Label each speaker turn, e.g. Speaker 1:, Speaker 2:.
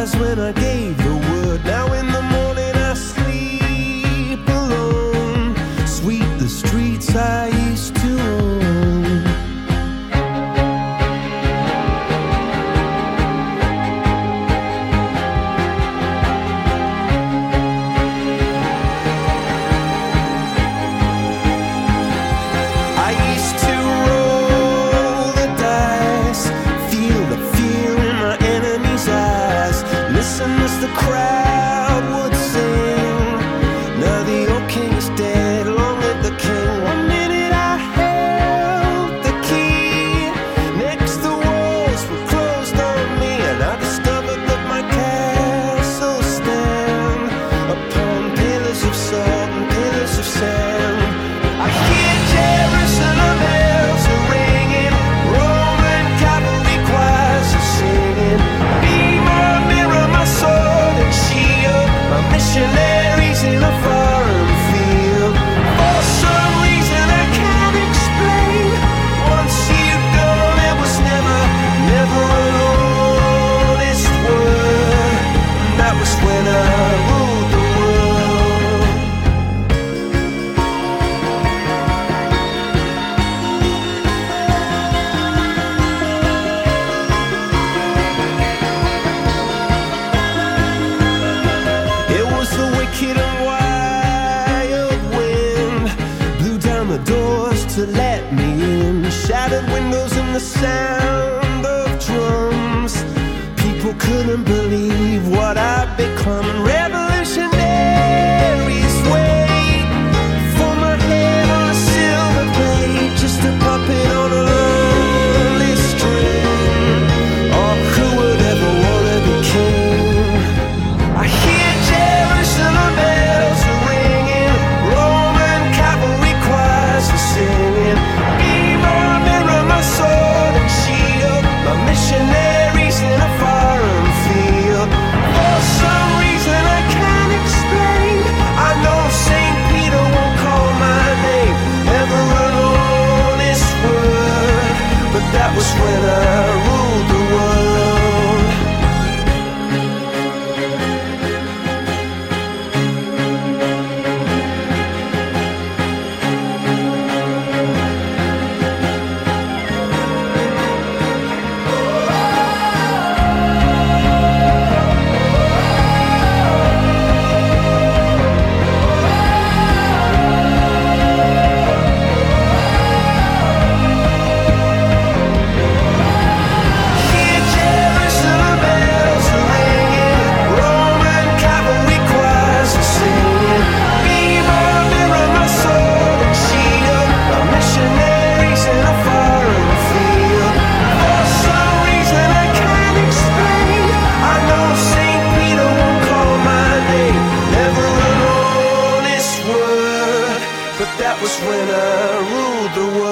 Speaker 1: eyes when I gave the word. Now in the morning I sleep alone. Sweep the streets I used to own. I used to roll the dice, feel the fear in my enemy's eyes, listen as the crowd would sing. Now the old king is dead, long live the king. One minute I held the key, next the walls were closed on me, and I discovered that my castle stand upon pillars of salt and pillars of sand. I hear Jerusalem bells are ringing, Roman cavalry choirs are singing. Be my mirror, my sword and shield, my missionaries in a foreign field. For some reason I can't explain, once you'd gone it was never, never an honest word. And that was when I ruled the world. It was the wicked and wild wind, blew down the doors to let me in, shattered windows and the sound of drums. People couldn't believe what I'd become, and revolutionaries wait for my head on a silver plate, just a puppet on a lonely string. Oh, who would ever wanna be king? I hear Jerusalem bells are ringing, Roman cavalry choirs are singing. Be my mirror, my sword and shield, my missionaries in a foreign field. For some reason I can't explain, I know St. Peter won't call my name, never an honest word. But that was when I ruled the world. Hear Jerusalem bells are ringing, Roman cavalry choirs are singing. Be my mirror, my sword and shield, my missionaries in a foreign field. For some reason I can't explain, I know St. Peter won't call my name, never an honest word. But that was when I ruled the world.